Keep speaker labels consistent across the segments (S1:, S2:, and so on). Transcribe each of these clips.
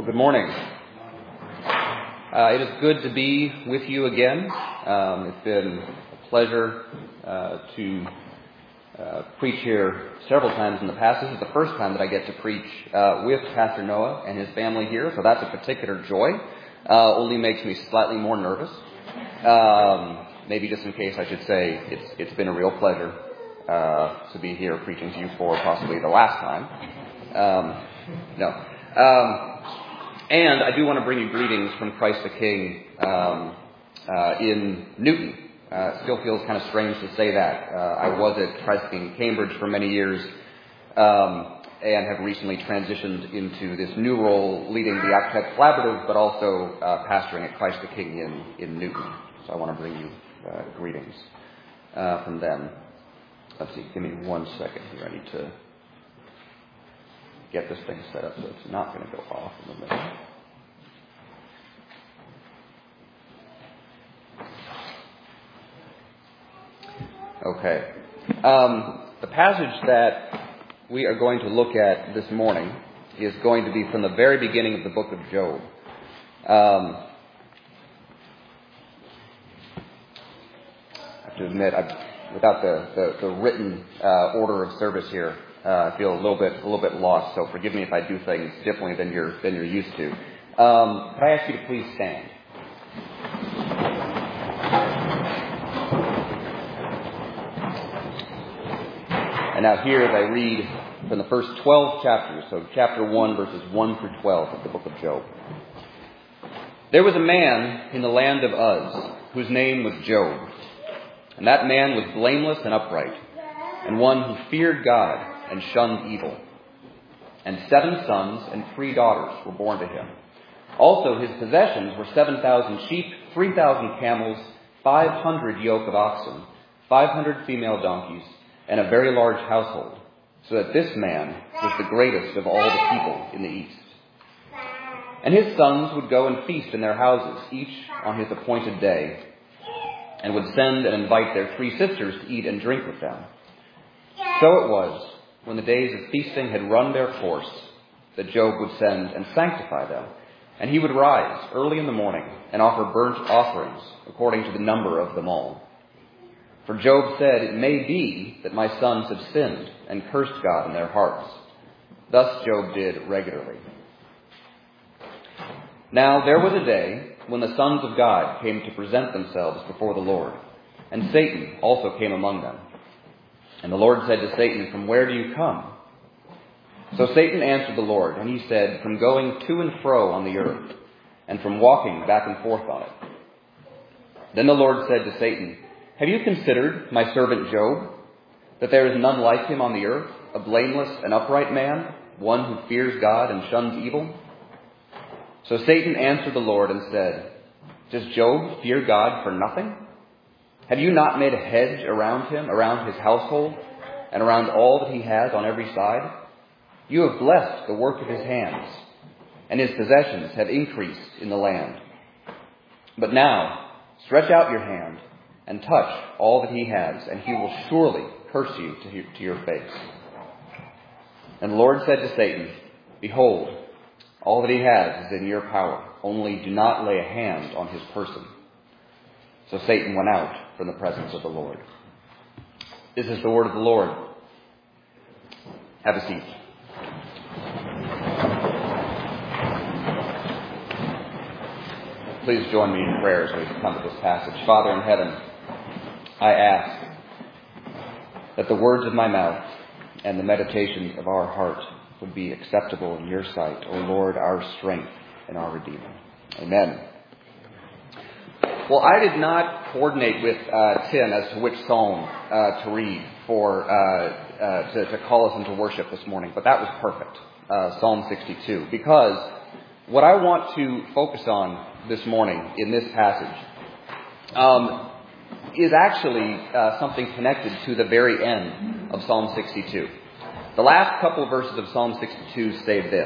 S1: Well, good morning. It is good to be with you again. It's been a pleasure to preach here several times in the past. This is the first time that I get to preach with Pastor Noah and his family here, so that's a particular joy. Only makes me slightly more nervous. Maybe just in case I should say it's been a real pleasure to be here preaching to you for possibly the last time. And I do want to bring you greetings from Christ the King in Newton. It still feels kind of strange to say that. I was at Christ the King in Cambridge for many years and have recently transitioned into this new role leading the Actech Collaborative, but also pastoring at Christ the King in Newton. So I want to bring you greetings from them. Let's see, give me 1 second here. I need to get this thing set up so it's not going to go off in the middle. Okay. The passage that we are going to look at this morning is going to be from the very beginning of the book of Job. I have to admit, without the written order of service here, I feel a little bit lost. So forgive me if I do things differently than you're used to. Could I ask you to please stand? And now here, as I read from the first 12 chapters, so chapter 1, verses 1 through 12 of the book of Job. There was a man in the land of Uz, whose name was Job. And that man was blameless and upright, and one who feared God and shunned evil. And 7 sons and 3 daughters were born to him. Also his possessions were 7,000 sheep, 3,000 camels, 500 yoke of oxen, 500 female donkeys, and a very large household, so that this man was the greatest of all the people in the east. And his sons would go and feast in their houses, each on his appointed day, and would send and invite their 3 sisters to eat and drink with them. So it was, when the days of feasting had run their course, that Job would send and sanctify them, and he would rise early in the morning and offer burnt offerings according to the number of them all. For Job said, "It may be that my sons have sinned and cursed God in their hearts." Thus Job did regularly. Now there was a day when the sons of God came to present themselves before the Lord, and Satan also came among them. And the Lord said to Satan, "From where do you come?" So Satan answered the Lord, and he said, "From going to and fro on the earth, and from walking back and forth on it." Then the Lord said to Satan, "Have you considered my servant Job, that there is none like him on the earth, a blameless and upright man, one who fears God and shuns evil?" So Satan answered the Lord and said, "Does Job fear God for nothing? Have you not made a hedge around him, around his household, and around all that he has on every side? You have blessed the work of his hands, and his possessions have increased in the land. But now stretch out your hand and touch all that he has, and he will surely curse you to your face." And the Lord said to Satan, "Behold, all that he has is in your power. Only do not lay a hand on his person." So Satan went out from the presence of the Lord. This is the word of the Lord. Have a seat. Please join me in prayer as we come to this passage. Father in heaven, I ask that the words of my mouth and the meditations of our heart would be acceptable in your sight, O Lord, our strength and our Redeemer. Amen. Well, I did not coordinate with Tim as to which psalm to read to call us into worship this morning, but that was perfect, Psalm 62, because what I want to focus on this morning in this passage is actually something connected to the very end of Psalm 62. The last couple of verses of Psalm 62 say this,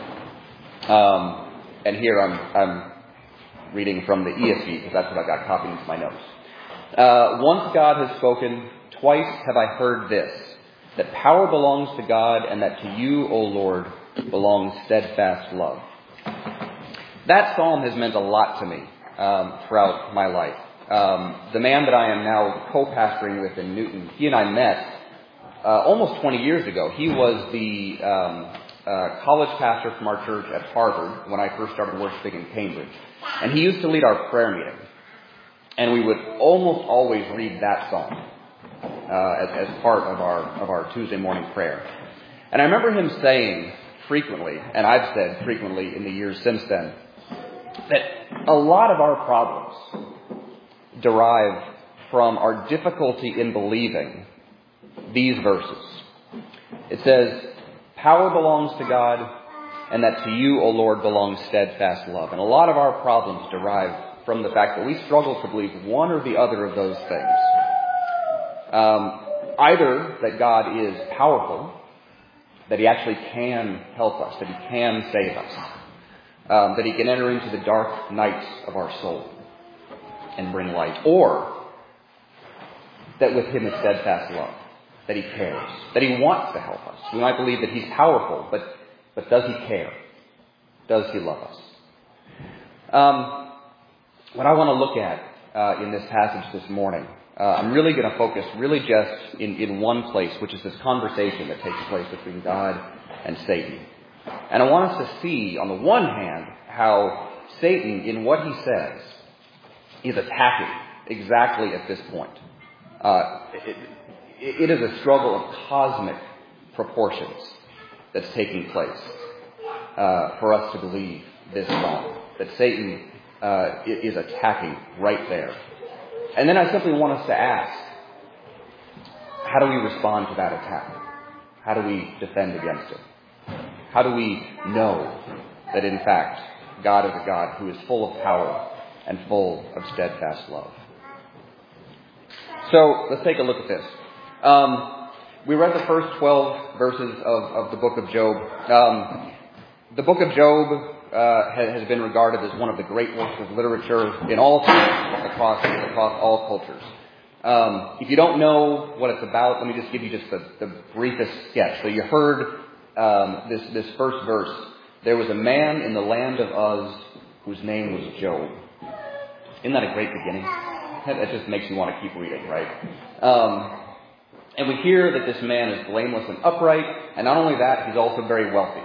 S1: and here I'm reading from the ESV because that's what I got copied into my notes. "Once God has spoken, twice have I heard this, that power belongs to God, and that to you, O Lord, belongs steadfast love. That psalm has meant a lot to me throughout my life. The man that I am now co-pastoring with in Newton, he and I met almost 20 years ago. He was the college pastor from our church at Harvard when I first started worshiping in Cambridge. And he used to lead our prayer meeting. And we would almost always read that psalm as part of our Tuesday morning prayer. And I remember him saying frequently, and I've said frequently in the years since then, that a lot of our problems derive from our difficulty in believing these verses. It says, "Power belongs to God, and that to you, O Lord, belongs steadfast love." And a lot of our problems derive from the fact that we struggle to believe one or the other of those things. Either that God is powerful, that He actually can help us, that He can save us, that He can enter into the dark nights of our soul and bring light, or that with Him is steadfast love, that He cares, that He wants to help us. We might believe that He's powerful, but does He care? Does He love us? What I want to look at in this passage this morning, I'm really going to focus really just in one place, which is this conversation that takes place between God and Satan. And I want us to see, on the one hand, how Satan, in what he says, is attacking exactly at this point. It is a struggle of cosmic proportions that's taking place for us to believe this psalm, that Satan is attacking right there. And then I simply want us to ask, how do we respond to that attack? How do we defend against it? How do we know that, in fact, God is a God who is full of power and full of steadfast love? So let's take a look at this. We read the first 12 verses of the book of Job. The book of Job has been regarded as one of the great works of literature in all times, across all cultures. If you don't know what it's about, let me just give you just the briefest sketch. So you heard this first verse. There was a man in the land of Uz whose name was Job. Isn't that a great beginning? That just makes you want to keep reading, right? And we hear that this man is blameless and upright, and not only that, he's also very wealthy.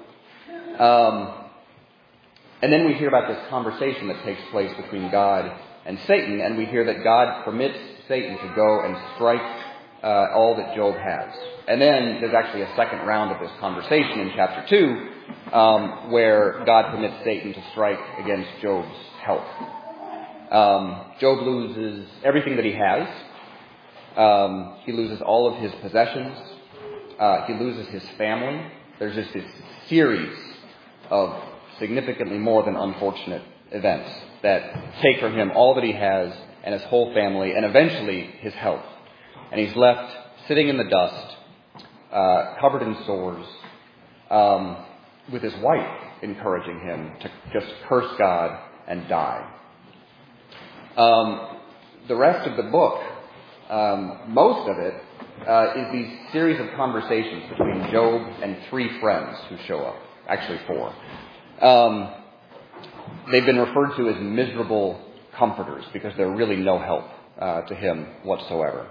S1: And then we hear about this conversation that takes place between God and Satan, and we hear that God permits Satan to go and strike all that Job has. And then there's actually a second round of this conversation in chapter 2, where God permits Satan to strike against Job's health. Job loses everything that he has. He loses all of his possessions. He loses his family. There's just this series of significantly more than unfortunate events that take from him all that he has and his whole family and eventually his health. And he's left sitting in the dust, covered in sores, with his wife encouraging him to just curse God and die. The rest of the book, most of it, is these series of conversations between Job and 3 friends who show up. Actually 4. They've been referred to as miserable comforters because they're really no help to him whatsoever.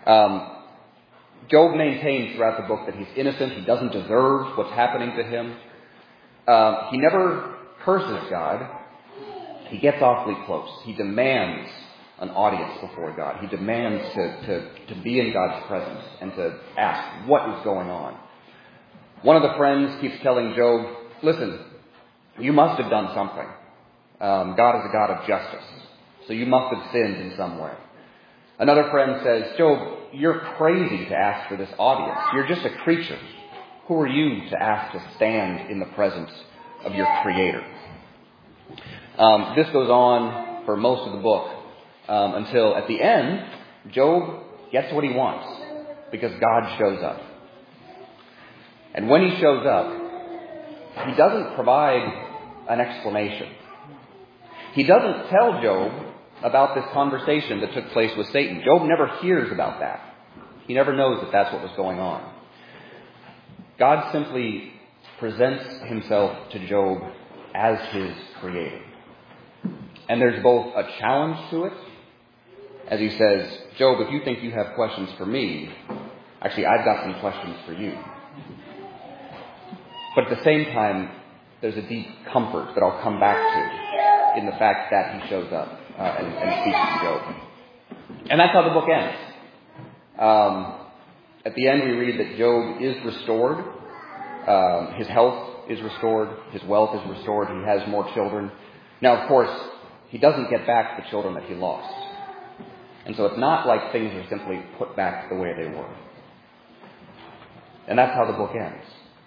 S1: Job maintains throughout the book that he's innocent. He doesn't deserve what's happening to him. He never curses God. He gets awfully close. He demands an audience before God. He demands to be in God's presence and to ask what is going on. One of the friends keeps telling Job, listen, you must have done something. God is a God of justice, so you must have sinned in some way. Another friend says, Job, you're crazy to ask for this audience. You're just a creature. Who are you to ask to stand in the presence of your Creator? This goes on for most of the book until at the end, Job gets what he wants because God shows up. And when he shows up, he doesn't provide an explanation. He doesn't tell Job about this conversation that took place with Satan. Job never hears about that. He never knows that that's what was going on. God simply presents himself to Job as his creator. And there's both a challenge to it, as he says, Job, if you think you have questions for me, actually, I've got some questions for you. But at the same time, there's a deep comfort that I'll come back to in the fact that he shows up and speaks to Job. And that's how the book ends. At the end, we read that Job is restored. His health is restored. His wealth is restored. He has more children. Now, of course, he doesn't get back the children that he lost. And so it's not like things are simply put back the way they were. And that's how the book ends.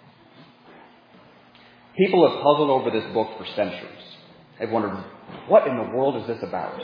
S1: People have puzzled over this book for centuries. They've wondered, what in the world is this about?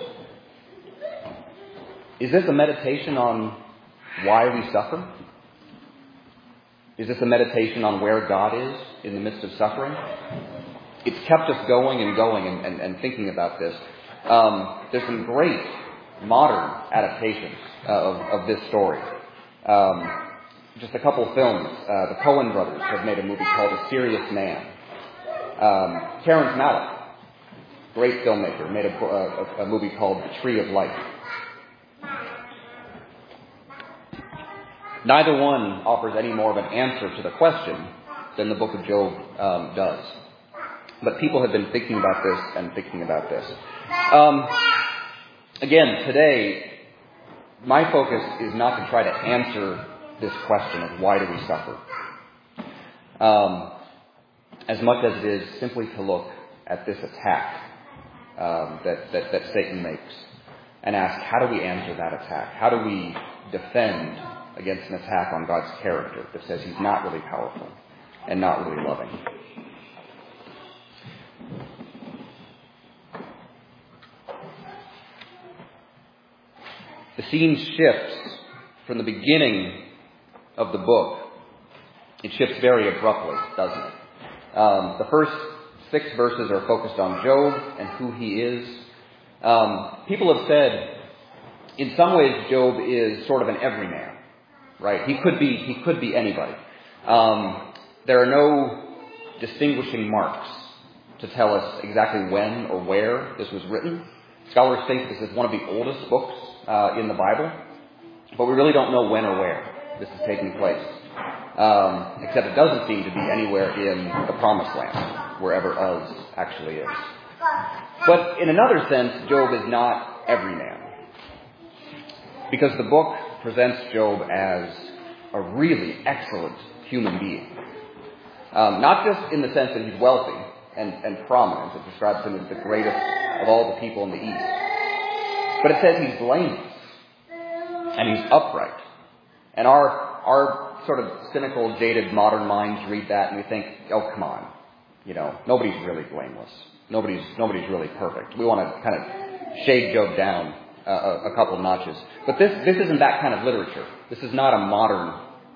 S1: Is this a meditation on why we suffer? Is this a meditation on where God is in the midst of suffering? It's kept us going and thinking about this. There's some great modern adaptations of this story. Just a couple films. The Coen brothers have made a movie called A Serious Man. Terrence Malick, great filmmaker, made a movie called The Tree of Life. Neither one offers any more of an answer to the question than the book of Job does. But people have been thinking about this and thinking about this. Again, today, my focus is not to try to answer this question of why do we suffer, as much as it is simply to look at this attack that Satan makes and ask, how do we answer that attack? How do we defend against an attack on God's character that says he's not really powerful and not really loving? The scene shifts from the beginning of the book. It shifts very abruptly, doesn't it? The first 6 verses are focused on Job and who he is. People have said, in some ways, Job is sort of an everyman, right? He could be anybody. There are no distinguishing marks to tell us exactly when or where this was written. Scholars think this is one of the oldest books in the Bible, but we really don't know when or where this is taking place. Except it doesn't seem to be anywhere in the Promised Land, wherever Uz actually is. But in another sense, Job is not every man, because the book presents Job as a really excellent human being. Not just in the sense that he's wealthy and prominent. It describes him as the greatest of all the people in the East. But it says he's blameless and he's upright. And our sort of cynical, jaded modern minds read that and we think, oh, come on. Nobody's really blameless. Nobody's really perfect. We want to kind of shade Job down a couple of notches. But this isn't that kind of literature. This is not a modern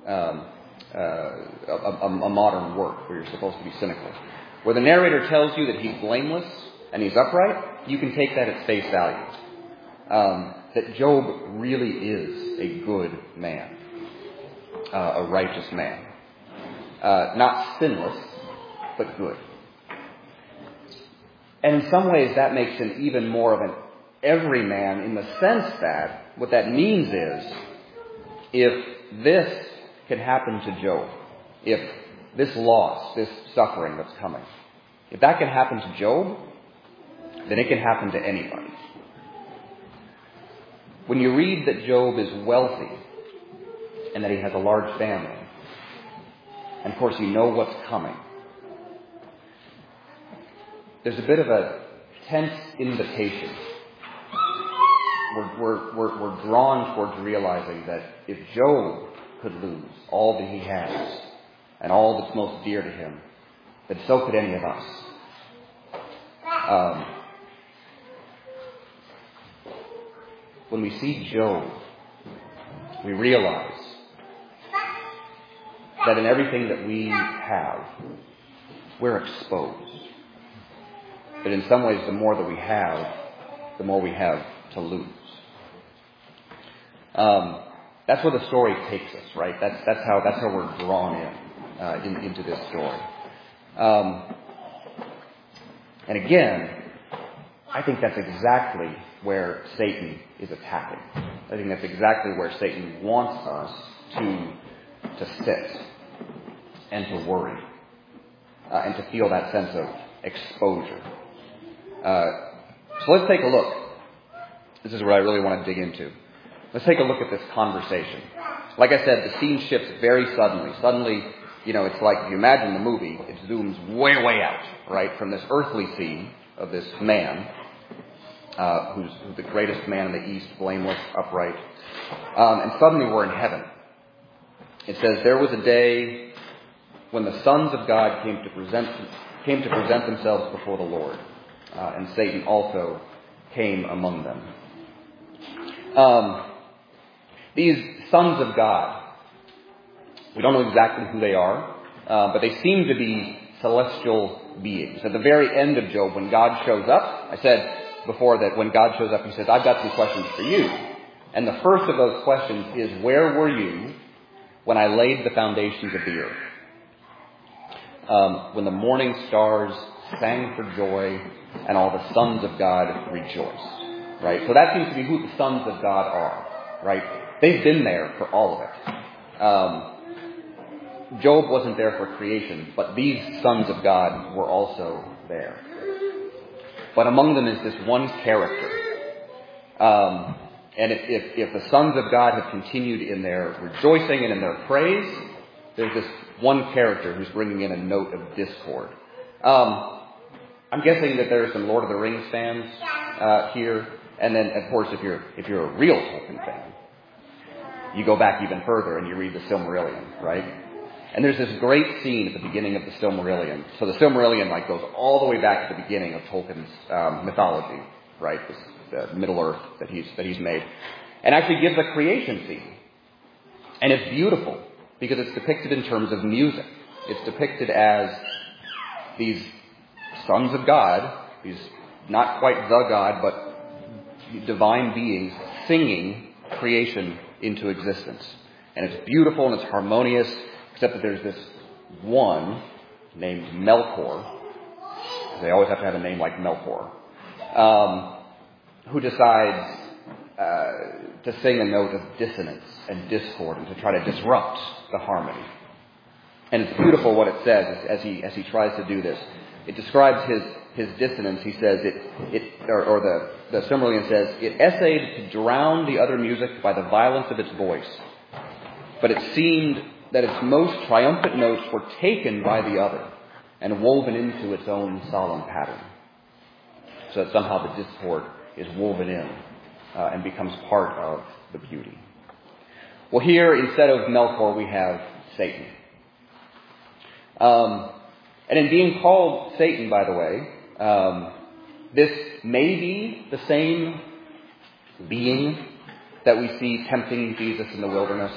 S1: a modern work where you're supposed to be cynical. Where the narrator tells you that he's blameless and he's upright, you can take that at face value. That Job really is a good man, a righteous man. Not sinless, but good. And in some ways that makes him even more of an everyman in the sense that what that means is if this can happen to Job, if this loss, this suffering that's coming, if that can happen to Job, then it can happen to anybody. When you read that Job is wealthy and that he has a large family, and of course you know what's coming, there's a bit of a tense invitation. We're drawn towards realizing that if Job could lose all that he has and all that's most dear to him, then so could any of us. When we see Job, we realize that in everything that we have, we're exposed. But in some ways, the more that we have, the more we have to lose. That's where the story takes us, right? That's how we're drawn into this story. And again, I think that's exactly where Satan is attacking. I think that's exactly where Satan wants us to sit and to worry and to feel that sense of exposure. So let's take a look. This is what I really want to dig into. Let's take a look at this conversation. Like I said, the scene shifts very suddenly. Suddenly, it's like if you imagine the movie, it zooms way, way out, right? From this earthly scene of this man, who's the greatest man in the East, blameless, upright. And suddenly we're in heaven. It says, there was a day when the sons of God came to present themselves before the Lord. And Satan also came among them. These sons of God, we don't know exactly who they are, but they seem to be celestial beings. At the very end of Job, when God shows up, I said before that when God shows up, he says, I've got some questions for you. And the first of those questions is, where were you when I laid the foundations of the earth? When the morning stars sang for joy and all the sons of God rejoiced. Right? So that seems to be who the sons of God are. Right? They've been there for all of it. Job wasn't there for creation, but these sons of God were also there. But among them is this one character. And if the sons of God have continued in their rejoicing and in their praise, there's this one character who's bringing in a note of discord. I'm guessing that there are some Lord of the Rings fans here. And then, of course, if you're a real Tolkien fan, you go back even further and you read the Silmarillion, right? And there's this great scene at the beginning of the Silmarillion. So the Silmarillion goes all the way back to the beginning of Tolkien's mythology, right? This Middle Earth that he's made, and actually gives a creation scene. And it's beautiful because it's depicted in terms of music. It's depicted as these sons of God, these not quite the God, but divine beings singing creation into existence. And it's beautiful and it's harmonious, except that there's this one named Melkor. They always have to have a name like Melkor. Who decides to sing a note of dissonance and discord and to try to disrupt the harmony. And it's beautiful what it says as he tries to do this. It describes his dissonance. He says the Silmarillion says, it essayed to drown the other music by the violence of its voice, but it seemed that its most triumphant notes were taken by the other and woven into its own solemn pattern, so that somehow the discord is woven in and becomes part of the beauty. Well, here, instead of Melkor, we have Satan. And in being called Satan, by the way, this may be the same being that we see tempting Jesus in the wilderness,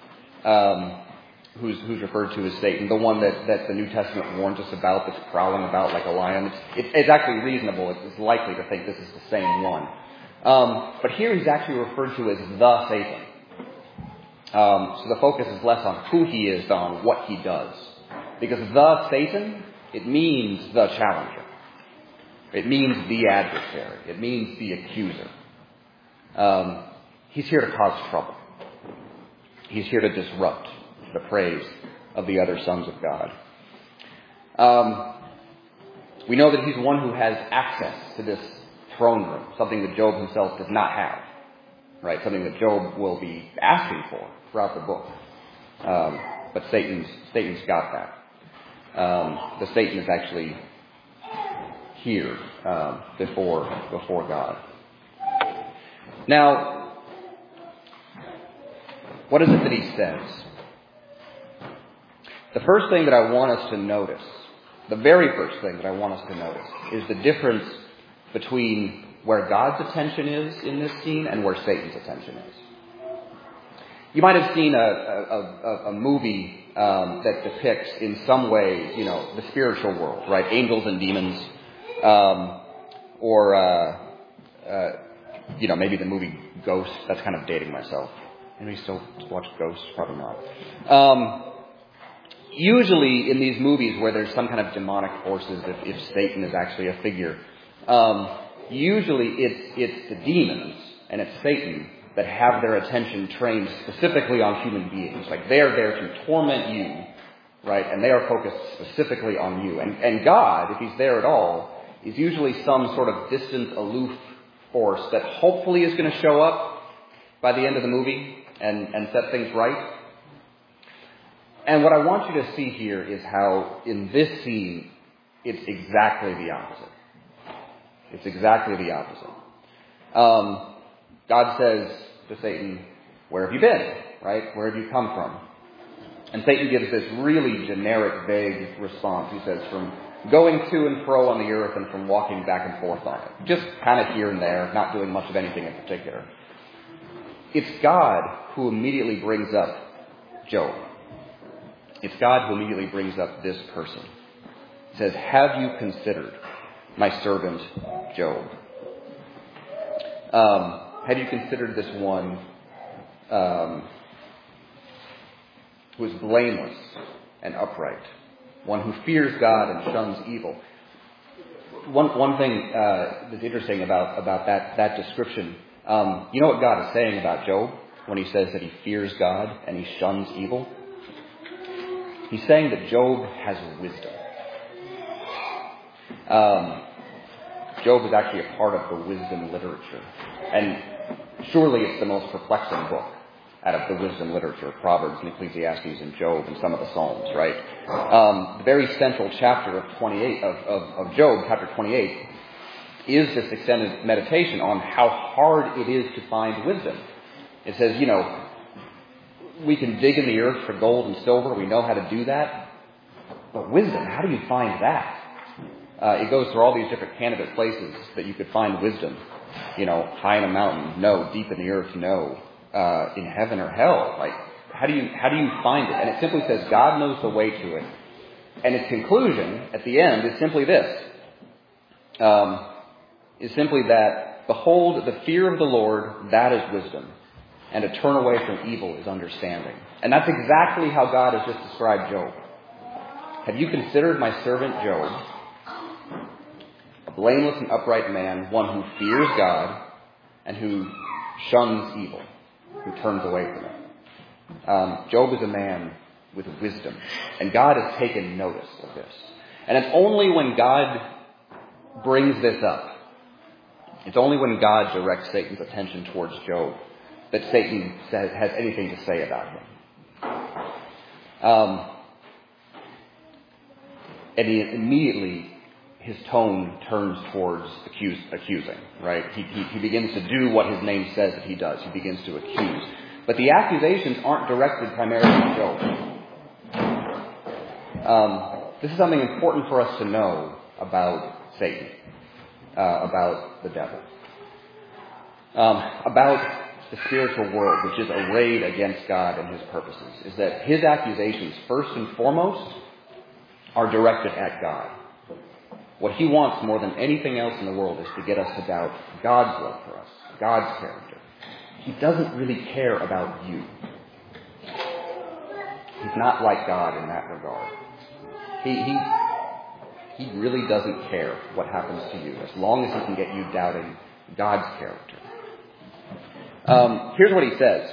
S1: who's referred to as Satan, the one that the New Testament warns us about, that's prowling about like a lion. It's actually reasonable. It's likely to think this is the same one. But here he's actually referred to as the Satan. So the focus is less on who he is than on what he does. Because the Satan, it means the challenger. It means the adversary. It means the accuser. He's here to cause trouble. He's here to disrupt the praise of the other sons of God. We know that he's one who has access to this throne room, something that Job himself does not have, right? Something that Job will be asking for throughout the book. But Satan's got that. The Satan is actually here before God. Now, what is it that he says? The first thing that I want us to notice, the very first thing that I want us to notice, is the difference between where God's attention is in this scene and where Satan's attention is. You might have seen a movie that depicts in some way, the spiritual world, right? Angels and demons, or maybe the movie Ghost. That's kind of dating myself. Anybody still watch Ghost? Probably not. usually in these movies where there's some kind of demonic forces, if Satan is actually a figure, usually it's the demons and it's Satan that have their attention trained specifically on human beings. Like they're there to torment you, right? And they are focused specifically on you. And God, if he's there at all, is usually some sort of distant, aloof force that hopefully is going to show up by the end of the movie and set things right. And what I want you to see here is how in this scene, it's exactly the opposite. It's exactly the opposite. God says to Satan, "Where have you been?" Right? "Where have you come from?" And Satan gives this really generic, vague response. He says, "From going to and fro on the earth and from walking back and forth on it." Just kind of here and there, not doing much of anything in particular. It's God who immediately brings up Job. It's God who immediately brings up this person. He says, "Have you considered my servant Job?" Have you considered this one who is blameless and upright, one who fears God and shuns evil? One thing that's interesting about that description, you know what God is saying about Job when he says that he fears God and he shuns evil? He's saying that Job has wisdom. Job is actually a part of the wisdom literature. And surely it's the most perplexing book out of the wisdom literature, Proverbs and Ecclesiastes and Job and some of the Psalms, right? The very central chapter of 28 of Job, chapter 28, is this extended meditation on how hard it is to find wisdom. It says, we can dig in the earth for gold and silver. We know how to do that. But wisdom, how do you find that? It goes through all these different candidate places that you could find wisdom. High in a mountain, no. Deep in the earth, no. In heaven or hell, like how do you find it? And it simply says God knows the way to it. And its conclusion at the end is simply this: is simply that behold, the fear of the Lord, that is wisdom, and to turn away from evil is understanding. And that's exactly how God has just described Job. Have you considered my servant Job? A blameless and upright man, one who fears God and who shuns evil, who turns away from it. Job is a man with wisdom, and God has taken notice of this. And it's only when God brings this up, it's only when God directs Satan's attention towards Job that Satan has anything to say about him. And immediately his tone turns towards accusing, right? He begins to do what his name says that he does. He begins to accuse. But the accusations aren't directed primarily at Job. This is something important for us to know about Satan, about the devil, about the spiritual world, which is arrayed against God and his purposes, is that his accusations, first and foremost, are directed at God. What he wants more than anything else in the world is to get us to doubt God's love for us, God's character. He doesn't really care about you. He's not like God in that regard. He really doesn't care what happens to you as long as he can get you doubting God's character. Here's what he says.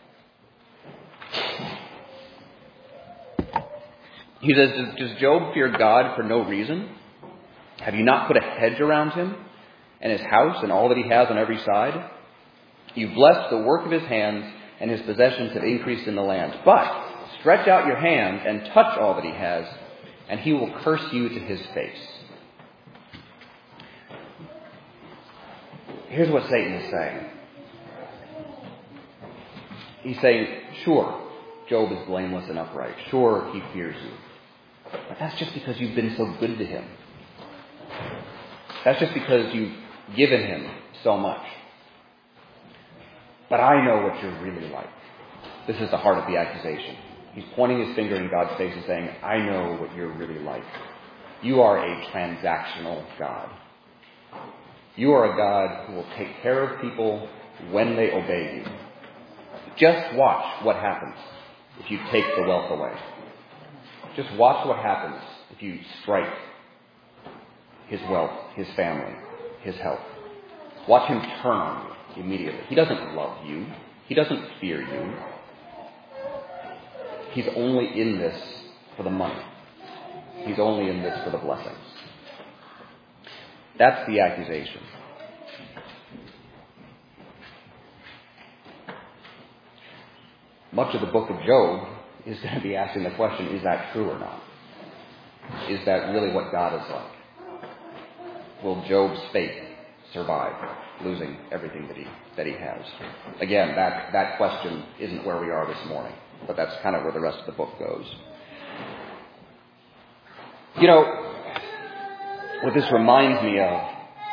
S1: He says, does Job fear God for no reason? Have you not put a hedge around him and his house and all that he has on every side? You've blessed the work of his hands, and his possessions have increased in the land. But stretch out your hand and touch all that he has, and he will curse you to his face. Here's what Satan is saying. He's saying, sure, Job is blameless and upright. Sure, he fears you. But that's just because you've been so good to him. That's just because you've given him so much. But I know what you're really like. This is the heart of the accusation. He's pointing his finger in God's face and saying, I know what you're really like. You are a transactional God. You are a God who will take care of people when they obey you. Just watch what happens if you take the wealth away. Just watch what happens if you strike his wealth, his family, his health. Watch him turn on you immediately. He doesn't love you. He doesn't fear you. He's only in this for the money. He's only in this for the blessings. That's the accusation. Much of the book of Job is going to be asking the question, is that true or not? Is that really what God is like? Will Job's faith survive losing everything that he has? Again, that question isn't where we are this morning, but that's kind of where the rest of the book goes. You know, what this reminds me of,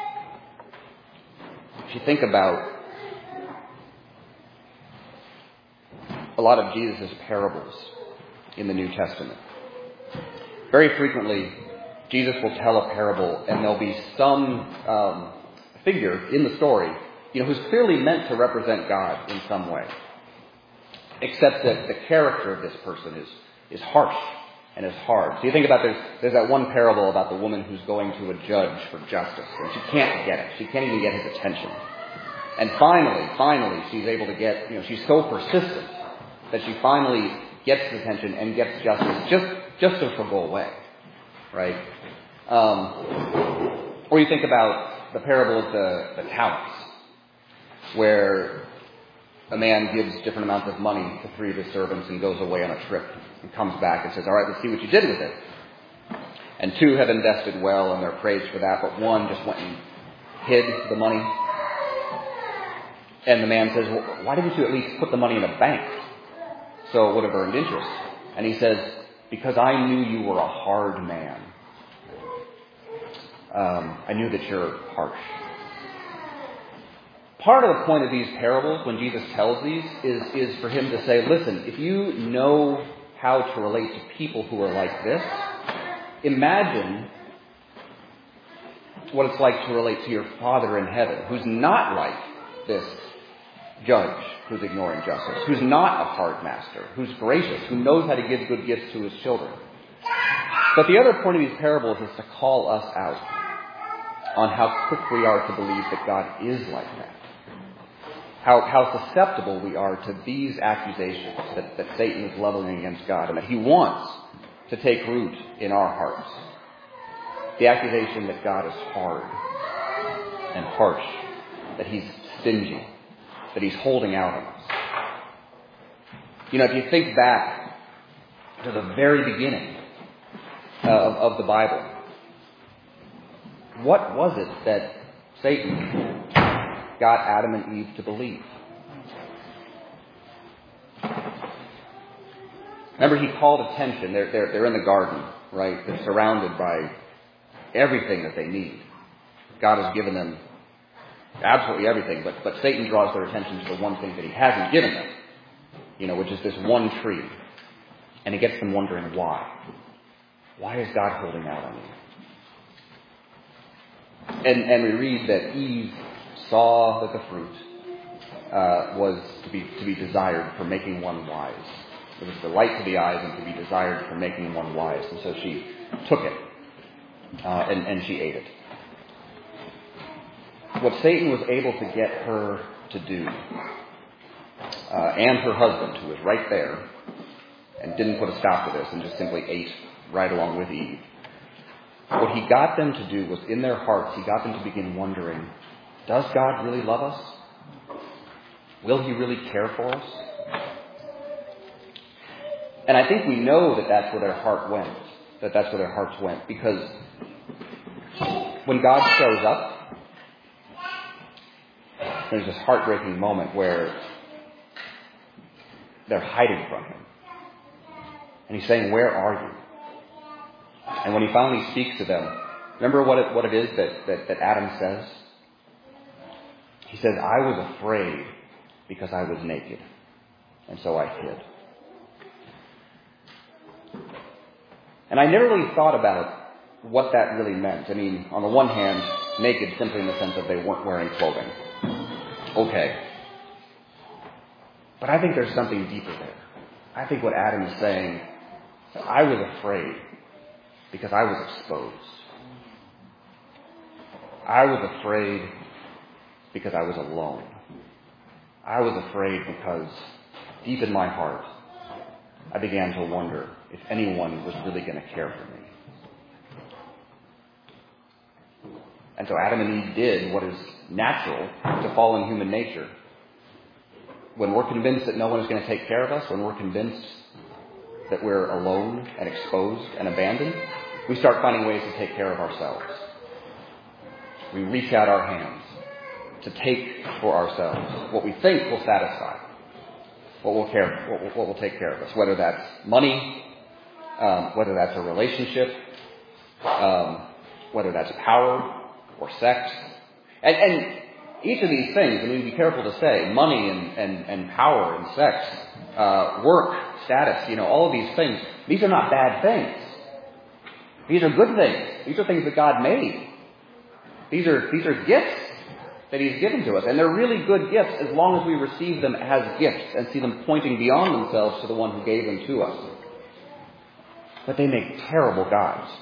S1: if you think about a lot of Jesus' parables in the New Testament, very frequently Jesus will tell a parable and there'll be some figure in the story, who's clearly meant to represent God in some way, except that the character of this person is harsh and is hard. So you think about there's that one parable about the woman who's going to a judge for justice, and she can't get it. She can't even get his attention. And finally, she's able to get, she's so persistent that she finally gets his attention and gets justice just so she'll go away, right? Or you think about the parable of the talents, where a man gives different amounts of money to 3 of his servants and goes away on a trip and comes back and says, all right, let's see what you did with it. And 2 have invested well and they're praised for that, but 1 just went and hid the money. And the man says, well, why didn't you at least put the money in a bank so it would have earned interest? And he says, because I knew you were a hard man. I knew that you're harsh. Part of the point of these parables, when Jesus tells these, is for him to say, listen, if you know how to relate to people who are like this, imagine what it's like to relate to your Father in heaven, who's not like this judge who's ignoring justice, who's not a hard master, who's gracious, who knows how to give good gifts to his children. But the other point of these parables is to call us out on how quick we are to believe that God is like that. How susceptible we are to these accusations that Satan is leveling against God and that he wants to take root in our hearts. The accusation that God is hard and harsh, that he's stingy, that he's holding out on us. If you think back to the very beginning of the Bible, what was it that Satan got Adam and Eve to believe? Remember, he called attention. They're in the garden, right? They're surrounded by everything that they need. God has given them absolutely everything, but Satan draws their attention to the one thing that he hasn't given them, which is this one tree. And it gets them wondering why. Why is God holding out on you? And we read that Eve saw that the fruit was to be desired for making one wise. It was delight to the eyes and to be desired for making one wise. And so she took it and she ate it. What Satan was able to get her to do, and her husband, who was right there and didn't put a stop to this and just simply ate right along with Eve, what he got them to do was, in their hearts, he got them to begin wondering, does God really love us? Will he really care for us? And I think we know that that's where their heart went, that's where their hearts went, because when God shows up, there's this heartbreaking moment where they're hiding from him. And he's saying, where are you? And when he finally speaks to them, remember what it is that Adam says? He says, I was afraid because I was naked, and so I hid. And I never really thought about what that really meant. I mean, on the one hand, naked simply in the sense that they weren't wearing clothing. Okay. But I think there's something deeper there. I think what Adam is saying I was afraid because I was exposed. I was afraid because I was alone. I was afraid because deep in my heart, I began to wonder if anyone was really going to care for me. And so Adam and Eve did what is natural to fallen human nature. When we're convinced that no one is going to take care of us, when we're convinced that we're alone and exposed and abandoned, we start finding ways to take care of ourselves. We reach out our hands to take for ourselves what we think will satisfy, what will take care of us, whether that's money, whether that's a relationship, whether that's power or sex. And each of these things, and we need to be careful to say, money and power and sex, work, status, all of these things, these are not bad things. These are good things. These are things that God made. These are gifts that He's given to us. And they're really good gifts as long as we receive them as gifts and see them pointing beyond themselves to the one who gave them to us. But they make terrible gods.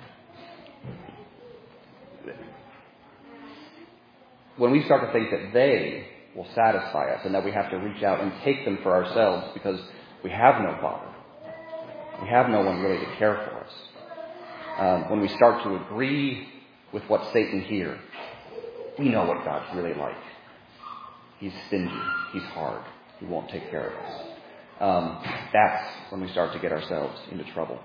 S1: When we start to think that they will satisfy us and that we have to reach out and take them for ourselves because we have no Father, we have no one really to care for us. When we start to agree with what Satan hears, we know what God's really like. He's stingy. He's hard. He won't take care of us. That's when we start to get ourselves into trouble.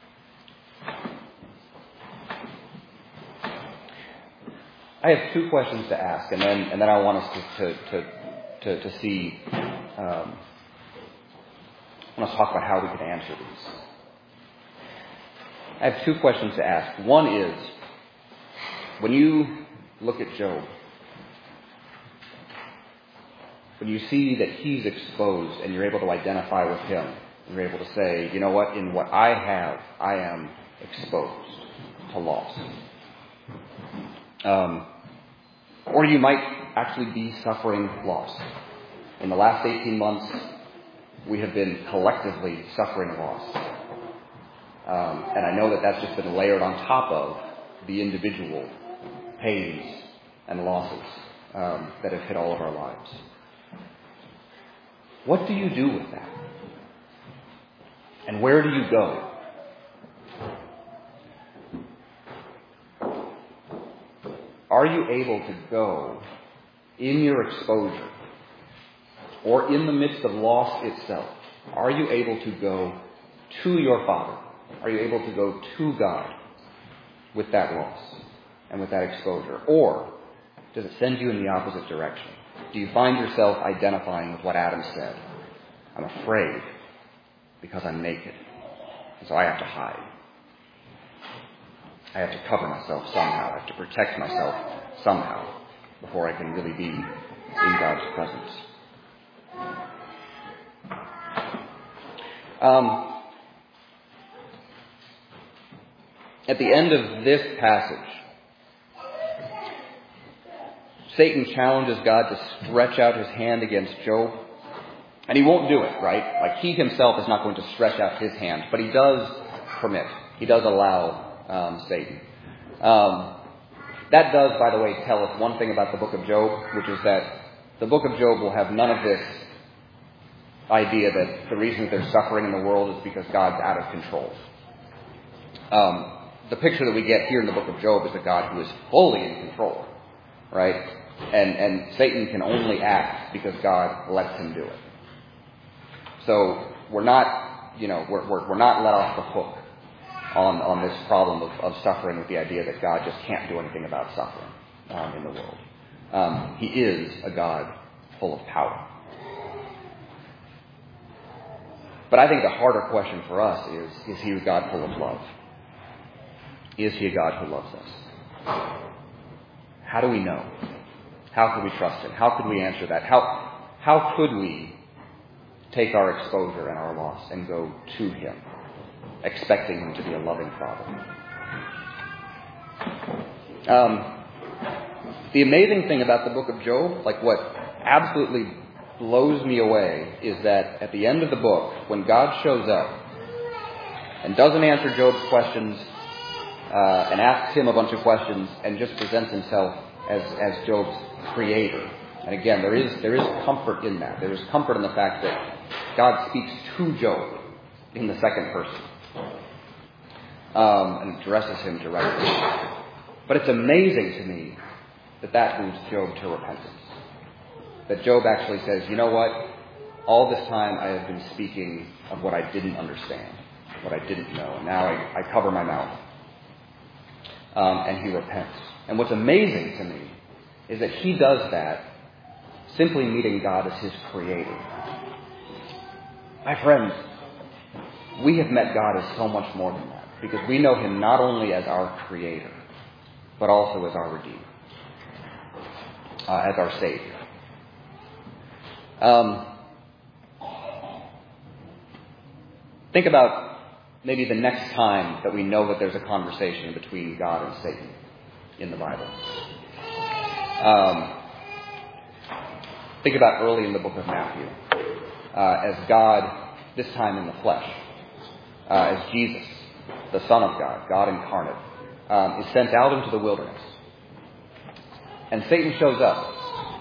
S1: I have two questions to ask, and then I want us to see. I want to talk about how we can answer these. I have two questions to ask. One is, when you look at Job, when you see that he's exposed and you're able to identify with him, you're able to say, you know what, in what I have, I am exposed to loss. Or you might actually be suffering loss. In the last 18 months, we have been collectively suffering loss. And I know that that's just been layered on top of the individual pains and losses that have hit all of our lives. What do you do with that? And where do you go? Are you able to go in your exposure or in the midst of loss itself? Are you able to go to your Father? Are you able to go to God with that loss and with that exposure? Or does it send you in the opposite direction? Do you find yourself identifying with what Adam said? I'm afraid because I'm naked, and so I have to hide. I have to cover myself somehow. I have to protect myself somehow before I can really be in God's presence. At the end of this passage, Satan challenges God to stretch out his hand against Job. And he won't do it, right? Like, he himself is not going to stretch out his hand, but he does permit. He does allow Satan. That does, by the way, tell us one thing about the book of Job, which is that the book of Job will have none of this idea that the reason that there's suffering in the world is because God's out of control. The picture that we get here in the book of Job is a God who is fully in control, right? And Satan can only act because God lets him do it. So we're not, we're not let off the hook on this problem of suffering with the idea that God just can't do anything about suffering in the world. He is a God full of power. But I think the harder question for us is he a God full of love? Is he a God who loves us? How do we know? How can we trust him? How could we answer that? How could we take our exposure and our loss and go to him, expecting him to be a loving Father? The amazing thing about the book of Job, like what absolutely blows me away, is that at the end of the book, when God shows up, and doesn't answer Job's questions and asks him a bunch of questions and just presents himself as Job's creator. And again, there is comfort in that. There is comfort in the fact that God speaks to Job in the second person and addresses him directly. But it's amazing to me that moves Job to repentance. That Job actually says, you know what? All this time I have been speaking of what I didn't understand, what I didn't know, and now I cover my mouth. And he repents. And what's amazing to me is that he does that simply meeting God as his creator. My friends, we have met God as so much more than that, because we know him not only as our creator, but also as our redeemer, as our savior. Think about maybe the next time that we know that there's a conversation between God and Satan in the Bible. Think about early in the book of Matthew, as God, this time in the flesh, as Jesus, the Son of God, God incarnate, is sent out into the wilderness. And Satan shows up.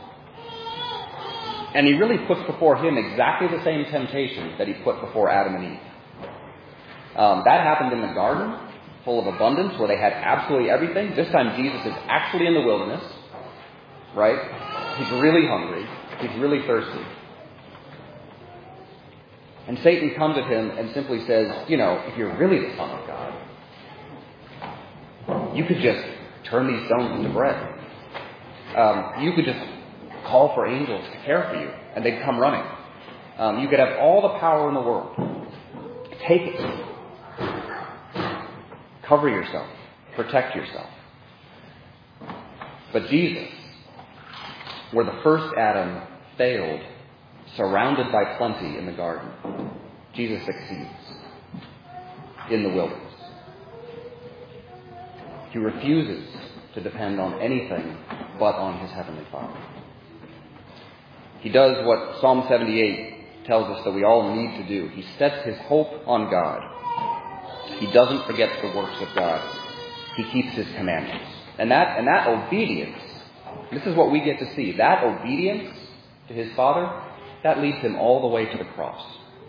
S1: And he really puts before him exactly the same temptation that he put before Adam and Eve. That happened in the garden, full of abundance, where they had absolutely everything. This time Jesus is actually in the wilderness, right? He's really hungry. He's really thirsty. And Satan comes at him and simply says, if you're really the Son of God, you could just turn these stones into bread. You could just call for angels to care for you, and they'd come running. You could have all the power in the world. Take it. Cover yourself. Protect yourself. But Jesus, where the first Adam failed, surrounded by plenty in the garden, Jesus succeeds in the wilderness. He refuses to depend on anything but on his heavenly Father. He does what Psalm 78 tells us that we all need to do. He sets his hope on God. He doesn't forget the works of God. He keeps his commandments. And that obedience, this is what we get to see. That obedience to his Father, that leads him all the way to the cross.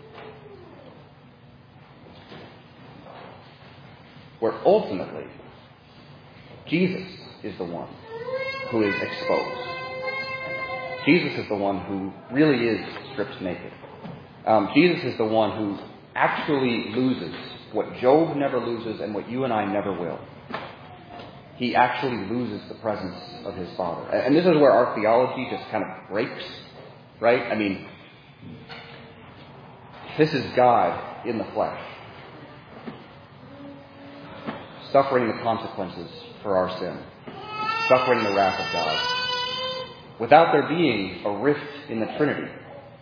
S1: Where ultimately, Jesus is the one who is exposed. Jesus is the one who really is stripped naked. Jesus is the one who actually loses what Job never loses and what you and I never will. He actually loses the presence of his Father. And this is where our theology just kind of breaks, right? I mean, this is God in the flesh, suffering the consequences for our sin, suffering the wrath of God, without there being a rift in the Trinity.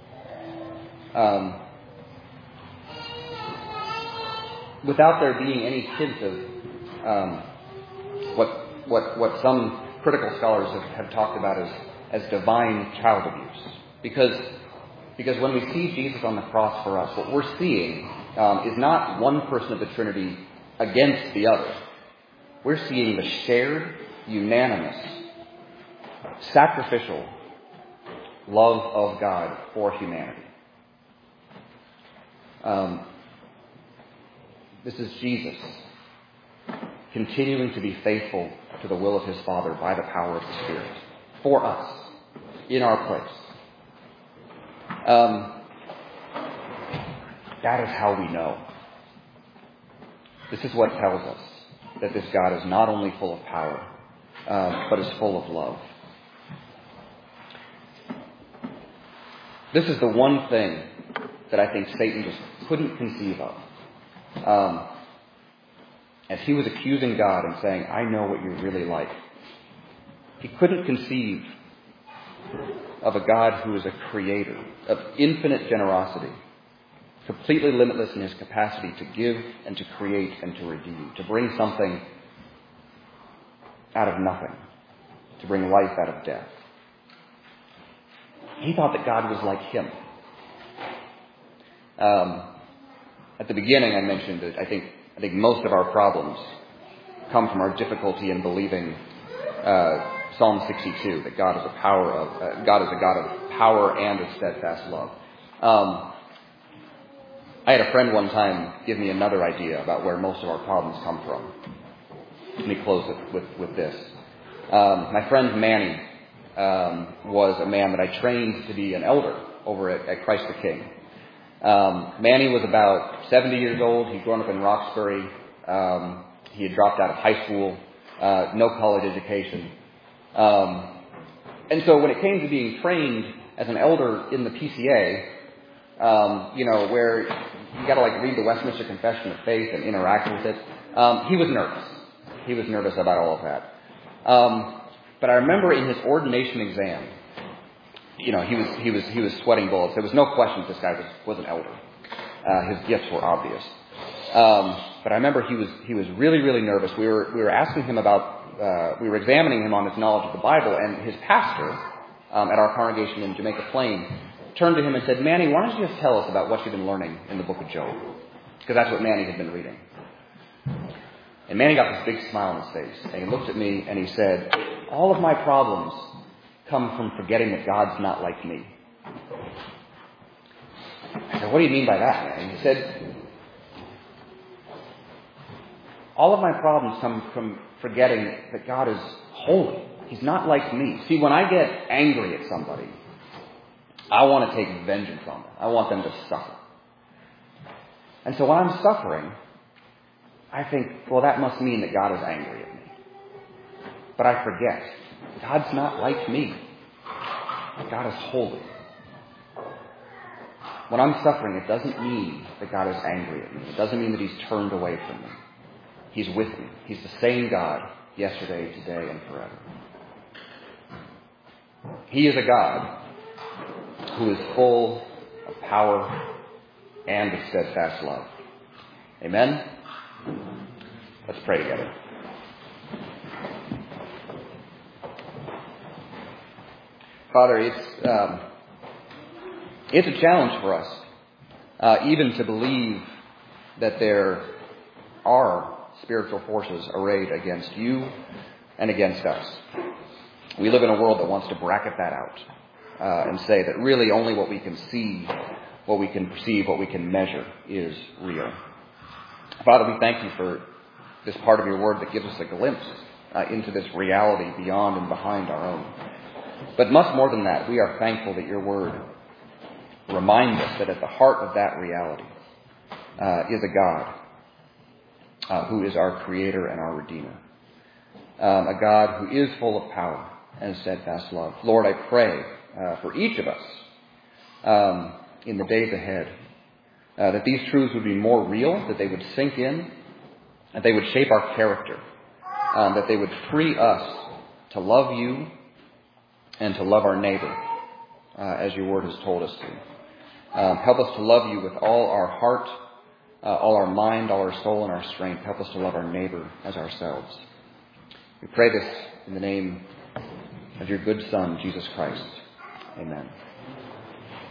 S1: Without there being any hint of what some critical scholars have talked about as divine child abuse. Because when we see Jesus on the cross for us, what we're seeing is not one person of the Trinity against the other. We're seeing the shared, unanimous, sacrificial love of God for humanity. This is Jesus continuing to be faithful to the will of his Father by the power of the Spirit for us, in our place. That is how we know. This is what tells us that this God is not only full of power, but is full of love. This is the one thing that I think Satan just couldn't conceive of. As he was accusing God and saying, I know what you're really like. He couldn't conceive of a God who is a creator of infinite generosity, completely limitless in his capacity to give and to create and to redeem, to bring something out of nothing, to bring life out of death. He thought that God was like him. At the beginning, I mentioned that I think most of our problems come from our difficulty in believing Psalm 62, that God is a God of power and of steadfast love. I had a friend one time give me another idea about where most of our problems come from. Let me close it with this. My friend Manny was a man that I trained to be an elder over at Christ the King. Manny was about 70 years old. He'd grown up in Roxbury. He had dropped out of high school, no college education. And so when it came to being trained as an elder in the PCA, where you got to read the Westminster Confession of Faith and interact with it, he was nervous. He was nervous about all of that. But I remember in his ordination exam, he was sweating bullets. There was no question this guy was an elder. His gifts were obvious. But I remember he was really, really nervous. We were asking him we were examining him on his knowledge of the Bible, and his pastor at our congregation in Jamaica Plain turned to him and said, "Manny, why don't you just tell us about what you've been learning in the book of Job?" Because that's what Manny had been reading. And Manny got this big smile on his face, and he looked at me and he said, "All of my problems come from forgetting that God's not like me." I said, "What do you mean by that?" And he said, "All of my problems come from forgetting that God is holy. He's not like me. See, when I get angry at somebody, I want to take vengeance on them. I want them to suffer. And so when I'm suffering, I think, well, that must mean that God is angry at me. But I forget, God's not like me. God is holy. When I'm suffering, it doesn't mean that God is angry at me. It doesn't mean that He's turned away from me. He's with me. He's the same God yesterday, today, and forever. He is a God who is full of power and of steadfast love. Amen? Let's pray together. Father, it's a challenge for us, even to believe that there are spiritual forces arrayed against you and against us. We live in a world that wants to bracket that out and say that really only what we can see, what we can perceive, what we can measure is real. Father, we thank you for this part of your word that gives us a glimpse into this reality beyond and behind our own. But much more than that, we are thankful that your word reminds us that at the heart of that reality is a God who is our Creator and our Redeemer. A God who is full of power and steadfast love. Lord, I pray for each of us in the days ahead that these truths would be more real, that they would sink in, that they would shape our character, that they would free us to love you and to love our neighbor, as your word has told us to. Help us to love you with all our heart, all our mind, all our soul, and our strength. Help us to love our neighbor as ourselves. We pray this in the name of your good Son, Jesus Christ. Amen.